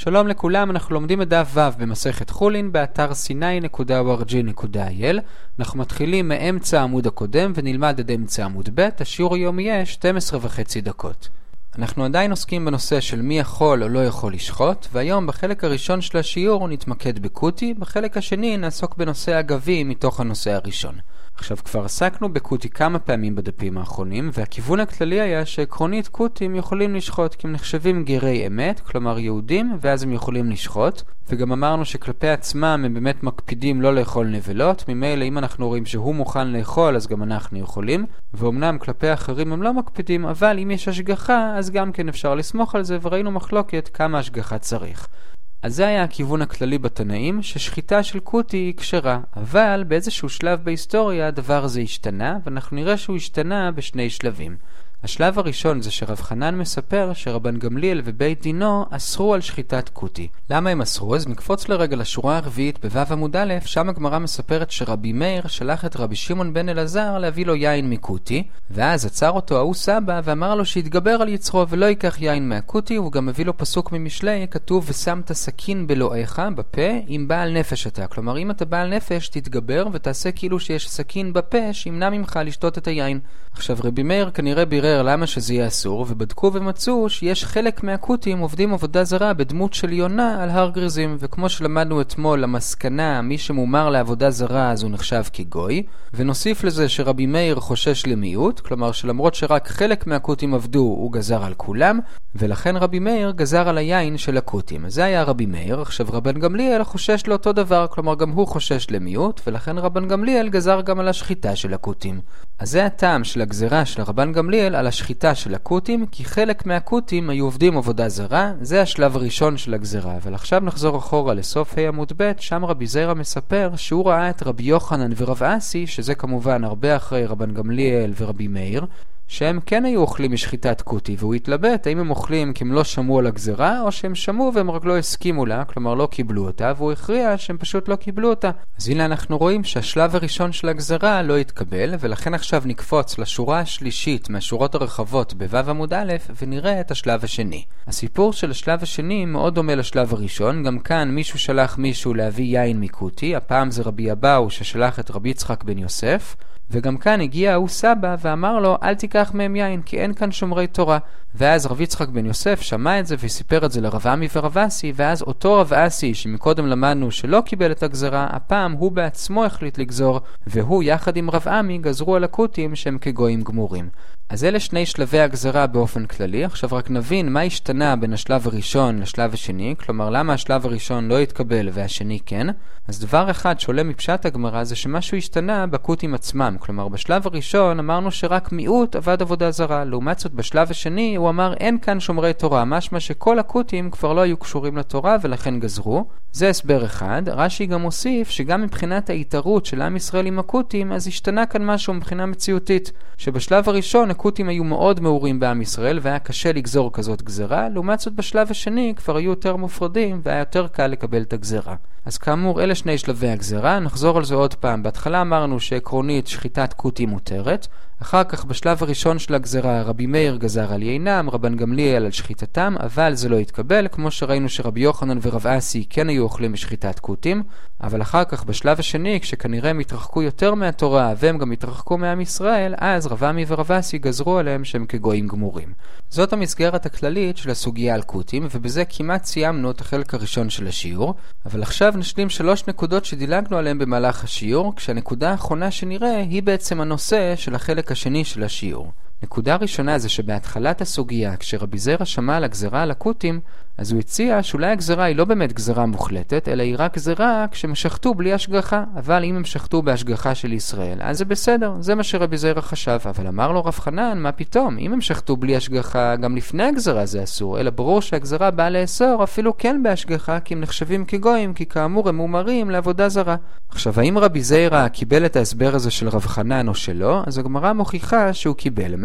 שלום לכולם, אנחנו לומדים את דף ו' במסכת חולין באתר sinai.org.il. אנחנו מתחילים מאמצע העמוד הקודם ונלמד עד אמצע עמוד ב'. השיעור היום יהיה 12.5 דקות. אנחנו עדיין עוסקים בנושא של מי יכול או לא יכול לשחוט, והיום בחלק הראשון של השיעור נתמקד בקוטי, בחלק השני נעסוק בנושא אגבי מתוך הנושא הראשון. עכשיו כבר עסקנו בקוטי כמה פעמים בדפים האחרונים, והכיוון הכללי היה שעקרונית קוטים יכולים לשחוט כי הם נחשבים גרי אמת, כלומר יהודים, ואז הם יכולים לשחוט. וגם אמרנו שכלפי עצמם הם באמת מקפידים לא לאכול נבלות, ממילא אם אנחנו רואים שהוא מוכן לאכול אז גם אנחנו יכולים, ואומנם כלפי אחרים הם לא מקפידים, אבל אם יש השגחה אז גם כן אפשר לסמוך על זה, וראינו מחלוקת כמה השגחה צריך. אז זה היה הכיוון הכללי בתנאים, ששחיטה של קוטי היא כשרה, אבל באיזשהו שלב בהיסטוריה הדבר הזה השתנה, ואנחנו נראה שהוא השתנה בשני שלבים. השלב הראשון זה שרב חנן מספר שרבן גמליאל ובית דינו אסרו על שחיטת קוטי. למה הם אסרו? אז נקפוץ לרגע לשורה הרביעית בו' עמוד א', שם הגמרא מספרת שרבי מאיר שלח את רבי שמעון בן אלעזר להביא לו יין מקוטי, ואז עצר אותו ההוא סבא ואמר לו שיתגבר על יצרו ולא ייקח יין מהקוטי. הוא גם מביא לו פסוק ממשלי, כתוב ושמת סכין בלועיך, בפה, אם בעל נפש אתה. כלומר אם אתה בעל נפש תתגבר ותעשה כאילו שיש סכין בפה שימנע ממך לשתות את היין. עכשיו רבי מאיר כנראה בירר למה שזה יהיה אסור, ובדקו ומצאו שיש חלק מהקוטים עובדים עבודה זרה בדמות של יונה על הר גריזים, וכמו שלמדנו אתמול למסקנה מי שמומר לעבודה זרה אז הוא נחשב כגוי, ונוסיף לזה שרבי מאיר חושש למיעוט, כלומר שלמרות שרק חלק מהקוטים עבדו הוא גזר על כולם, ולכן רבי מאיר גזר על היין של הקוטים. אז זה היה רבי מאיר. עכשיו רבן גמליאל חושש לאותו דבר, כלומר גם הוא חושש למיעוט, ולכן רבן גמליאל גזר גם על השחיטה של הקוטים. אז זה הטעם של הגזרה של רבן גמליאל על השחיטה של הקוטים, כי חלק מהקוטים היו עובדים עבודה זרה. זה השלב הראשון של הגזרה. אבל עכשיו נחזור אחורה לסוף עמוד ב', שם רבי זיירא מספר שהוא ראה את רבי יוחנן ורב אסי, שזה כמובן הרבה אחרי רבן גמליאל ורבי מאיר, שהם כן היו אוכלים משחיטת קוטי, והוא התלבט האם הם אוכלים כי הם לא שמעו על הגזרה, או שהם שמעו והם רק לא הסכימו לה, כלומר לא קיבלו אותה, והוא הכריע שהם פשוט לא קיבלו אותה. אז הנה אנחנו רואים שהשלב הראשון של הגזרה לא התקבל, ולכן עכשיו נקפוץ לשורה השלישית מהשורות הרחבות בו' עמוד א', ונראה את השלב השני. הסיפור של השלב השני מאוד דומה לשלב הראשון. גם כאן מישהו שלח מישהו להביא יין מקוטי, הפעם זה רבי אבאו ששלח את רבי יצחק בן יוסף, וגם כאן הגיע ההוא סבא ואמר לו אל תיקח מהם יין כי אין כאן שומרי תורה. ואז רבי יצחק בן יוסף שמע את זה וסיפר את זה לרב עמי ורב אסי, ואז אותו רב אסי שמקודם למדנו שלא קיבל את הגזרה, הפעם הוא בעצמו החליט לגזור, והוא יחד עם רב עמי גזרו על הקוטים שהם כגויים גמורים. אז אלה שני שלבי הגזרה באופן כללי. עכשיו רק נבין מה השתנה בין השלב הראשון לשלב השני, כלומר למה השלב הראשון לא התקבל והשני כן. אז דבר אחד שעולה מפשט הגמרא זה שמשהו השתנה בקוטים עצמם, כלומר בשלב הראשון אמרנו שרק מיעוט עבד עבודה זרה, לעומת זאת בשלב השני הוא אמר אין כאן שומרי תורה, משמע שכל הקוטים כבר לא היו קשורים לתורה ולכן גזרו. זה הסבר אחד. רש"י גם הוסיף שגם מבחינת ההתערות של עם ישראל עם הקוטים אז השתנה כאן משהו מבחינה מציאותית, שבשלב הראשון הקוטים היו מאוד מעורים בעם ישראל והיה קשה לגזור כזאת גזרה, לעומת זאת בשלב השני כבר היו יותר מופרדים והיה יותר קל לקבל את הגזרה. אז כאמור אלה שני שלבי הגזרה. נחזור על זה עוד פעם. בהתחלה אמרנו שעקרונית שחיטת קוטים מותרת, אחר כך בשלב הראשון של הגזרה רבי מאיר גזר על יינם, רבן גמליאל על שחיטתם, אבל זה לא התקבל, כמו שראינו שרבי יוחנן ורב אסי כן היו אוכלים משחיטת קוטים. אבל אחר כך בשלב השני, כשכנראה הם התרחקו יותר מהתורה והם גם התרחקו מעם ישראל, אז רב עמי ורב אסי גזרו עליהם שהם כגויים גמורים. זאת המסגרת הכללית של הסוגיה על קוטים, ובזה כמעט סיימנו את החלק הראשון של השיעור. אבל עכשיו נשלים 3 נקודות שדילגנו עליהם במהלך השיעור, כשהנקודה האחרונה שנראה היא בעצם הנושא של החלק השני של השיעור. נקודה ראשונה זה שבהתחלת הסוגיה, כשרבי זיירא שמע על הגזרה על הקוטים, אז הוא הציע שאולי הגזרה היא לא באמת גזרה מוחלטת, אלא היא רק גזרה כשהם שחטו בלי השגחה. אבל אם הם שחטו בהשגחה של ישראל, אז זה בסדר, זה מה שרבי זיירא חשב. אבל אמר לו רב חנן, מה פתאום? אם הם שחטו בלי השגחה, גם לפני הגזרה זה אסור, אלא ברור שהגזרה באה לאסור אפילו כן בהשגחה, כי הם נחשבים כגויים, כי כאמור הם מומרים לעבודה זרה. עכשיו, האם רבי זיירא קיבל את ההסבר הזה של רב חנן או שלא? אז הגמרא מוכיחה שהוא קיבל.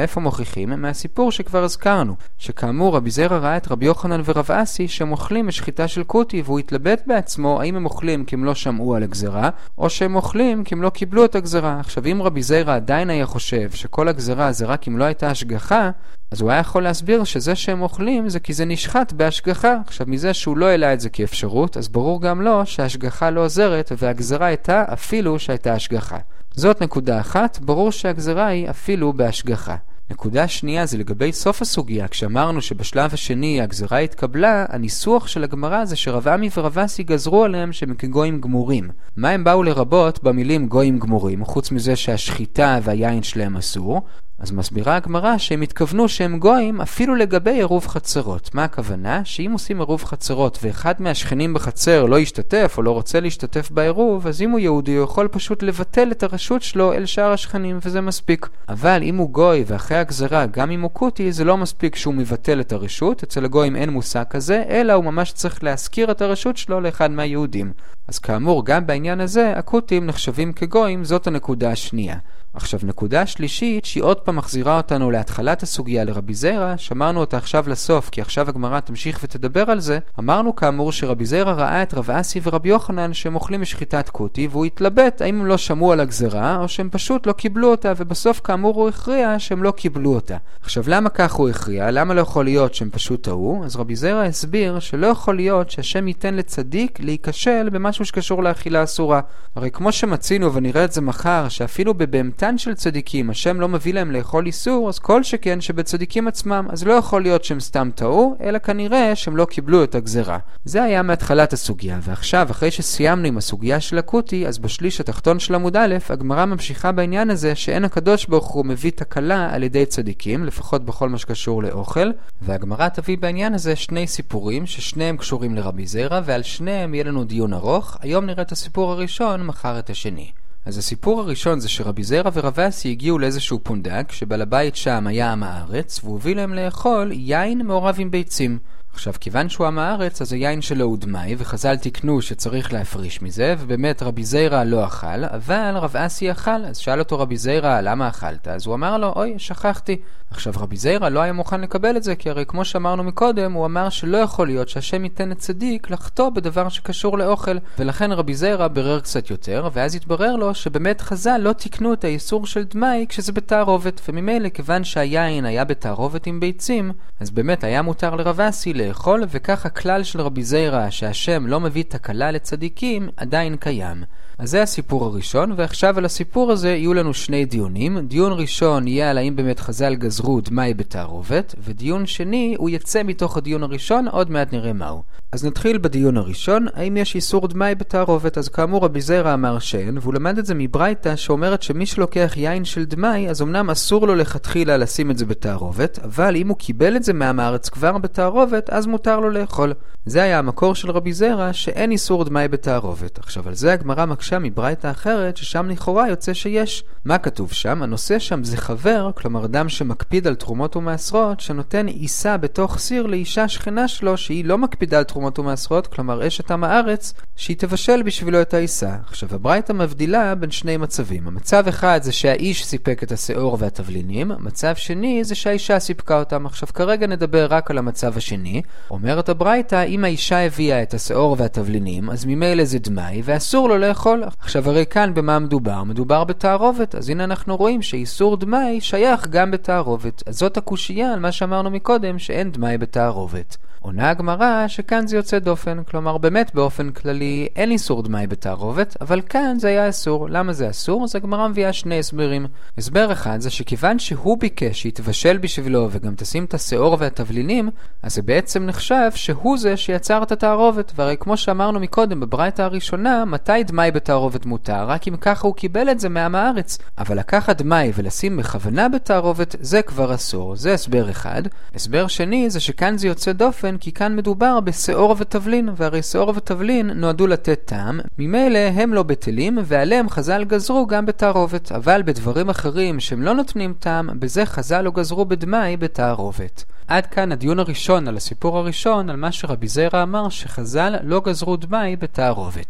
מאיפה מוכיחים? מהסיפור שכבר הזכרנו, שכאמור רבי זיירא ראה את רבי יוחנן ורב אסי שהם אוכלים משחיטה של כותי, והוא התלבט בעצמו האם הם אוכלים כי הם לא שמעו על הגזרה, או שהם אוכלים כי הם לא קיבלו את הגזרה. עכשיו אם רבי זיירא עדיין היה חושב שכל הגזרה זה רק אם לא הייתה השגחה, אז הוא היה יכול להסביר שזה שהם אוכלים זה כי זה נשחט בהשגחה. עכשיו מזה שהוא לא העלה את זה כאפשרות, אז ברור גם לא שההשגחה לא עוזרת והגזרה הייתה אפילו שהייתה השגחה. זאת נקודה אחת, ברור שהגזרה היא אפילו בהשגחה. נקודה שנייה זה לגבי סוף הסוגיה. כשאמרנו שבשלב השני הגזרה התקבלה, הניסוח של הגמרא זה שרב עמי ורב אסי גזרו עליהם שהם כגויים גמורים. מה הם באו לרבות במילים גויים גמורים, חוץ מזה שהשחיטה והיין שלהם אסור? אז מסבירה הגמרא שהם התכוונו שהם גויים אפילו לגבי עירוב חצרות. מה הכוונה? שאם עושים עירוב חצרות ואחד מהשכנים בחצר לא ישתתף או לא רוצה להשתתף בעירוב, אז אם הוא יהודי הוא יכול פשוט לבטל את הרשות שלו אל שאר השכנים וזה מספיק. אבל אם הוא גוי ואחרי הגזרה גם אם הוא כותי, זה לא מספיק שהוא מבטל את הרשות. אצל הגויים אין מושג כזה, אלא הוא ממש צריך להזכיר את הרשות שלו לאחד מהיהודים. אז כאמור גם בעניין הזה הכותים נחשבים כגויים. זאת הנקודה השנייה. עכשיו נקודה שלישית שהיא עוד פעם מחזירה אותנו להתחלת הסוגיה לרבי זיירא, שמרנו אותה עכשיו לסוף כי עכשיו הגמרא תמשיך ותדבר על זה. אמרנו כאמור שרבי זיירא ראה את רב אסי ורבי יוחנן שהם אוכלים משחיטת כותי, והוא התלבט האם הם לא שמעו על הגזרה או שהם פשוט לא קיבלו אותה, ובסוף כאמור הוא הכריע שהם לא קיבלו אותה. עכשיו למה כך הוא הכריע? למה לא יכול להיות שהם פשוט טעו? אז רבי זיירא הסביר שלא יכול להיות שהשם ייתן לצדיק להיכשל במשהו שקשור לאכילה אסורה. הרי כמו שמצינו ונראה את זה מחר, שאפילו בבהמתן של צדיקים השם לא מביא להם לאכול איסור, אז כל שכן שבצדיקים עצמם, אז לא יכול להיות שהם סתם טעו, אלא כנראה שהם לא קיבלו את הגזרה. זה היה מהתחלת הסוגיה. ועכשיו אחרי שסיימנו עם הסוגיה של הכותי, אז בשליש התחתון של עמוד א' הגמרא ממשיכה בעניין הזה שאין הקדוש ברוך הוא מביא תקלה על ידי צדיקים, לפחות בכל מה שקשור לאוכל. והגמרא תביא בעניין הזה שני סיפורים ששניהם קשורים לרבי זיירא, ועל שניהם יהיה לנו דיון ארוך. היום נראה את הסיפור הראשון, מחר את השני. אז הסיפור הראשון זה שרבי זיירא ורב אסי הגיעו לאיזשהו פונדק שבעל הבית שם היה עם הארץ, והוא הביא להם לאכול יין מעורב עם ביצים. עכשיו כיוון שהוא עם הארץ אז היין שלו הוא דמאי, וחז"ל תיקנו שצריך להפריש מזה, ובאמת רבי זיירא לא אכל, אבל רב אסי אכל. אז שאל אותו רבי זיירא למה אכלת? אז הוא אמר לו אוי שכחתי. עכשיו רבי זיירא לא היה מוכן לקבל את זה, כי הרי כמו שאמרנו מקודם הוא אמר שלא יכול להיות שהשם ייתן לצדיק לחטוא בדבר שקשור לאוכל, ולכן רבי זיירא ברר קצת יותר, ואז התברר לו שבאמת חז"ל לא תיקנו את האיסור של דמאי כשזה בתערובת, וממילא כיוון שהיין היה בתערובת עם ביצים אז באמת היה מותר לרב אסי לאכול, וכך הכלל של רבי זיירא שהשם לא מביא תקלה לצדיקים עדיין קיים. אז זה הסיפור הראשון, ועכשיו על הסיפור הזה יהיו לנו שני דיונים. דיון ראשון יהיה על האם באמת חז"ל גזרו דמאי בתערובת, ודיון שני הוא יצא מתוך הדיון הראשון, עוד מעט נראה מהו. אז נתחיל בדיון הראשון, האם יש איסור דמאי בתערובת? אז כאמור רבי זיירא אמר שאין, והוא למד את זה מברייתא שאומרת שמי שלוקח יין של דמאי אז אמנם אסור לו לכתחילה לשים את זה בתערובת, אבל אם הוא קיבל את זה מהארץ כבר בתערובת אז מותר לו לאכול. זה היה המקור של רבי זיירא שאין איסור דמאי בתערובת. עכשיו על זה הגמרא מקשה מברייתא אחרת ששם לכאורה יוצא שיש. מה כתוב שם? הנושא שם זה חבר, כלומר אדם שמקפיד על תרומות ומעשרות, שנותן עיסה בתוך סיר לאישה שכנה שלו שהיא לא מקפידה על תרומות ומעשרות, כלומר אשת עם הארץ, שהיא תבשל בשבילו את העיסה. עכשיו הברייתא מבדילה בין שני מצבים. המצב אחד זה שהאיש סיפק את השאור והתבלינים, מצב שני זה שהאישה סיפקה אותם. עכשיו כרגע נדבר רק על המצב השני. אומרת הברייתא אם האישה הביאה את השאור והתבלינים אז ממילא זה דמאי ואסור לו לאכול. עכשיו הרי כאן במה מדובר? מדובר בתערובת, אז הנה אנחנו רואים שאיסור דמאי שייך גם בתערובת. אז זאת הקושייה על מה שאמרנו מקודם שאין דמאי בתערובת. עונה הגמרא שכאן זה יוצא דופן, כלומר באמת באופן כללי אין איסור דמאי בתערובת, אבל כאן זה היה אסור. למה זה אסור? אז הגמרא מביאה שני הסברים. הסבר אחד זה שכיוון שהוא ביקש שיתבשל בשבילו וגם תשים את השאור והתבלינים, אז זה בעצם נחשב שהוא זה שיצר את התערובת. והרי כמו שאמרנו מקודם בברייתא הראשונה, מתי דמאי בתערובת מותר? רק אם ככה הוא קיבל את זה מעם הארץ. אבל לקחת דמאי ולשים בכוונה בתערובת זה כבר אסור. זה הסבר אחד. הסבר שני זה שכאן זה יוצא דופן כי כאן מדובר בשאור ותבלין, והרי שאור ותבלין נועדו לתת טעם, ממילא הם לא בטלים ועליהם חז"ל גזרו גם בתערובת, אבל בדברים אחרים שהם לא נותנים טעם, בזה חז"ל לא גזרו בדמאי בתערובת. עד כאן הדיון הראשון על הסיפור הראשון, על מה שרבי זיירא אמר שחז"ל לא גזרו דמאי בתערובת.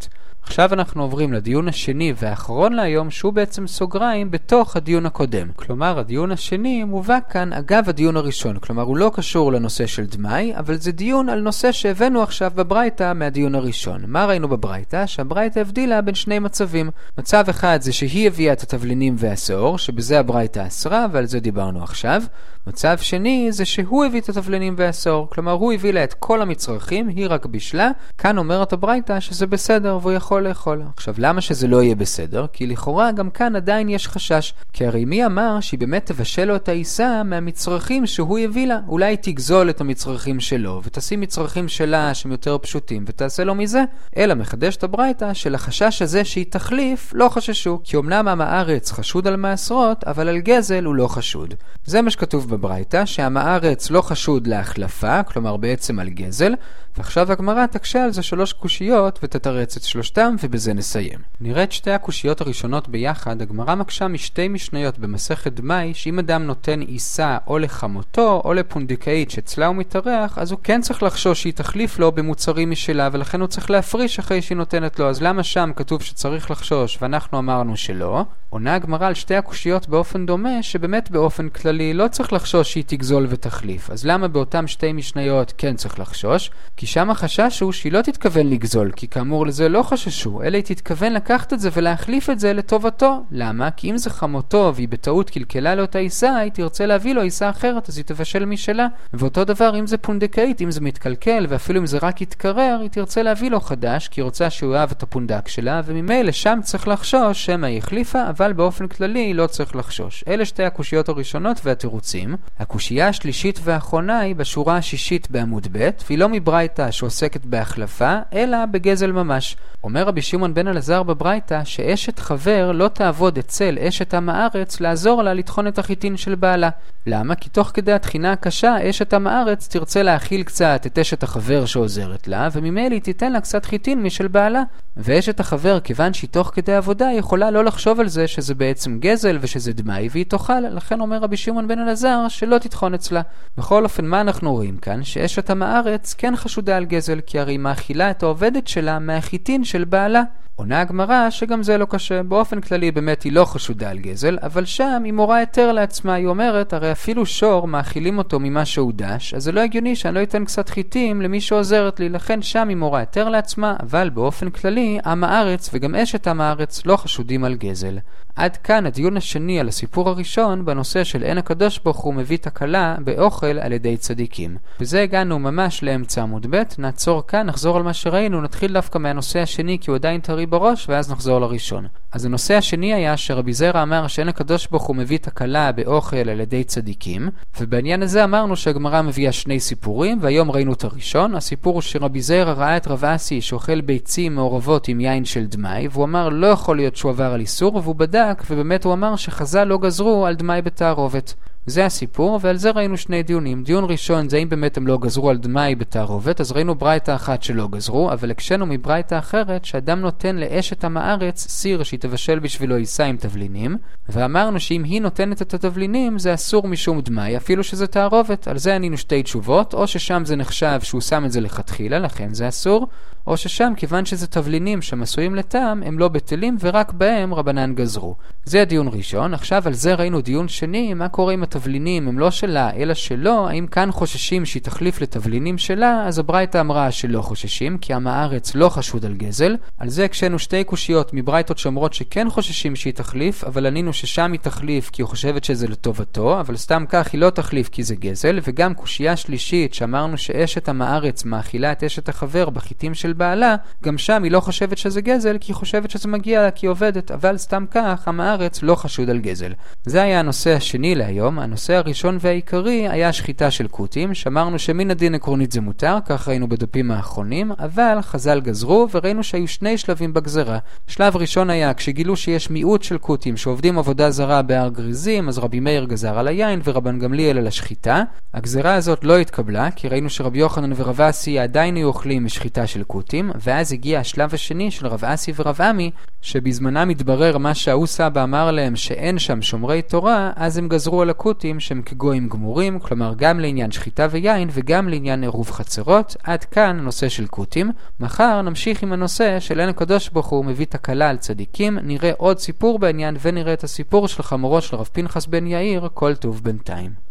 עכשיו אנחנו עוברים לדיון השני והאחרון להיום, שהוא בעצם סוגריים בתוך הדיון הקודם. כלומר, הדיון השני מובא כאן אגב הדיון הראשון. כלומר, הוא לא קשור לנושא של דמאי, אבל זה דיון על נושא שהבאנו עכשיו בברייתא מהדיון הראשון. מה ראינו בברייתא? שהברייתא הבדילה בין שני מצבים. מצב אחד זה שהיא הביאה את התבלינים והשעור, שבזה הברייתא אסרה, ועל זה דיברנו עכשיו. מצב שני זה שהוא הביא את התבלינים והשעור. כלומר, הוא הביא לה את כל המצרכים, היא רק בישלה. כאן אומרת הברייתא שזה בסדר והוא יכול לאכול. עכשיו, למה שזה לא יהיה בסדר? כי לכאורה גם כאן עדיין יש חשש. כי הרי מי אמר שהיא באמת תבשל לו את העיסה מהמצרכים שהוא הביא לה? אולי היא תגזול את המצרכים שלו ותשים מצרכים שלה שהם יותר פשוטים ותעשה לו מזה? אלא מחדש את הברייתא של החשש הזה שהיא תחליף לא חששו. כי אמנם עם הארץ חשוד על מעשרות, אבל על גזל הוא לא חשוד. זה מה שכתוב בברייתא, שעם הארץ לא חשוד להחלפה, כלומר בעצם על גזל. ועכשיו הגמרא תקשה על זה 3 קושיות ותתרץ את שלושתם, ובזה נסיים. נראה את שתי הקושיות הראשונות ביחד. הגמרא מקשה משתי משניות במסכת דמאי, שאם אדם נותן עיסה או לחמותו או לפונדקאית שאצלה הוא מתארח, אז הוא כן צריך לחשוש שהיא תחליף לו במוצרים משלה, ולכן הוא צריך להפריש אחרי שהיא נותנת לו. אז למה שם כתוב שצריך לחשוש ואנחנו אמרנו שלא? עונה הגמרא על שתי הקושיות באופן דומה, שבאמת באופן כללי לא צריך לחשוש שהיא תגזול ותחליף. אז למה באותם שתי משניות כן צריך לחשוש? כי שם החשש הוא שהיא לא תתכוון לגזול, כי כאמור לזה לא חששו, אלא היא תתכוון לקחת את זה ולהחליף את זה לטובתו. למה? כי אם זה חמותו והיא בטעות קלקלה לו את העיסה, היא תרצה להביא לו עיסה אחרת, אז היא תבשל משלה. ואותו דבר אם זה פונדקאית, אם זה מתקלקל ואפילו אם זה רק יתקרר, היא תרצה להביא לו חדש, כי היא רוצה שהוא אהב את הפונדק שלה, וממילא שם צריך לחשוש שמה היא החליפה, אבל באופן כללי לא צריך לחשוש. אלה שתי הקושיות הראשונות והתירוצים. הקושייה השלישית והאחרונה היא בשורה השישית בעמוד ב', והיא לא מברייתא שעוסקת בהחלפה, אלא בגזל ממש. אומר רבי שמעון בן אלעזר בברייתא שאשת חבר לא תעבוד אצל אשת עם הארץ לעזור לה לטחון את החיטין של בעלה. למה? כי תוך כדי התחינה הקשה אשת עם הארץ תרצה להאכיל קצת את אשת החבר שעוזרת לה, וממילא היא תיתן לה קצת חיטין משל בעלה. ואשת החבר, כיוון שהיא תוך כדי עבודה, יכולה לא לחשוב על זה שזה בעצם גזל ושזה דמאי, והיא תאכל. לכן אומר רבי שמעון בן אלעזר שלא תטחון אצלה. בכל אופן, מה אנחנו רואים כאן? שאשת עם הארץ כן חשודה על גזל, כי הרי היא מאכילה את העובדת שלה מהחיטין של בעלה. עונה הגמרא שגם זה לא קשה. באופן כללי באמת היא לא חשודה על גזל, אבל שם היא מורה יותר לעצמה. היא אומרת, הרי אפילו שור מאכילים אותו ממה שהוא דש, אז זה לא הגיוני שאני לא אתן קצת חיטים למי שעוזרת לי. לכן שם היא מורה יותר לעצמה, אבל באופן כללי עם הארץ וגם אשת עם הארץ לא חשודים על גזל. עד כאן הדיון השני על הסיפור הראשון בנושא של אין הקדוש ברוך הוא מביא תקלה באוכל על ידי צדיקים. בזה הגענו ממש לאמצע עמוד ב'. נעצור כאן, נחזור על מה שראינו, נתחיל דווקא מהנושא השני כי הוא עדיין טרי בראש, ואז נחזור לראשון. אז הנושא השני היה שרבי זרע אמר שאין הקדוש ברוך הוא מביא תקלה באוכל על ידי צדיקים, ובעניין הזה אמרנו שהגמרא מביאה שני סיפורים, והיום ראינו את הראשון. הסיפור הוא שרבי זרע ראה את רב אסי שאוכל ביצים מעורבות עם יין של דמאי, והוא אמר לא יכול להיות שהוא עבר על איסור, והוא בדק ובאמת הוא אמר שחז"ל לא גזרו על דמאי בתערובת. זה הסיפור, ועל זה ראינו שני דיונים. דיון ראשון זה אם באמת הם לא גזרו על דמאי בתערובת, אז ראינו ברייתא אחת שלא גזרו, אבל הקשנו מברייתא אחרת שאדם נותן לאשת עם הארץ סיר שהיא תבשל בשבילו עיסה עם תבלינים, ואמרנו שאם היא נותנת את התבלינים זה אסור משום דמאי, אפילו שזה תערובת. על זה ענינו שתי תשובות, או ששם זה נחשב שהוא שם את זה לכתחילה, לכן זה אסור, או ששם כיוון שזה תבלינים שמסויים לטעם הם לא בטלים ורק בהם רבנן גזרו. זה הדיון ראשון. עכשיו על זה ראינו דיון שני, מה קורה עם התבלינים הם לא שלה אלא שלו, האם כאן חוששים שהיא תחליף לתבלינים שלה? אז הברייתא אמרה שלא חוששים, כי עם הארץ לא חשוד על גזל. על זה הקשנו שתי קושיות מברייתות שאומרות שכן חוששים שהיא תחליף, אבל ענינו ששם היא תחליף כי הוא חושבת שזה לטובתו, אבל סתם כך היא לא תחליף כי זה גזל. וגם קושייה שלישית שאמרנו שאשת עם הארץ מאכילה את אשת החבר בחיטים של בעלה, גם שם היא לא חושבת שזה גזל כי היא חושבת שזה מגיע לה כי היא עובדת, אבל סתם כך עם הארץ לא חשוד על גזל. זה היה הנושא השני להיום. הנושא הראשון והעיקרי היה שחיטה של קוטים, שאמרנו שמן הדין עקרונית זה מותר, כך ראינו בדפים האחרונים, אבל חז"ל גזרו וראינו שהיו שני שלבים בגזרה. שלב ראשון היה כשגילו שיש מיעוט של קוטים שעובדים עבודה זרה בהר גריזים, אז רבי מאיר גזר על היין ורבן גמליאל על השחיטה. הגזרה הזאת לא התקבלה, כי ראינו שרבי יוחנן ורב אסי עדיין היו אוכלים משחיטה של קוטים, ואז הגיע השלב השני של רב אסי ורב עמי, שבזמנם התברר מה שהאו סבא אמר להם שאין שם שומרי תורה, אז הם גזרו על הקוטים קוטים שהם כגויים גמורים, כלומר גם לעניין שחיטה ויין וגם לעניין עירוב חצרות. עד כאן הנושא של קוטים. מחר נמשיך עם הנושא של אין הקדוש ברוך הוא מביא תקלה על צדיקים. נראה עוד סיפור בעניין ונראה את הסיפור של חמורו של רב פנחס בן יאיר. כל טוב בינתיים.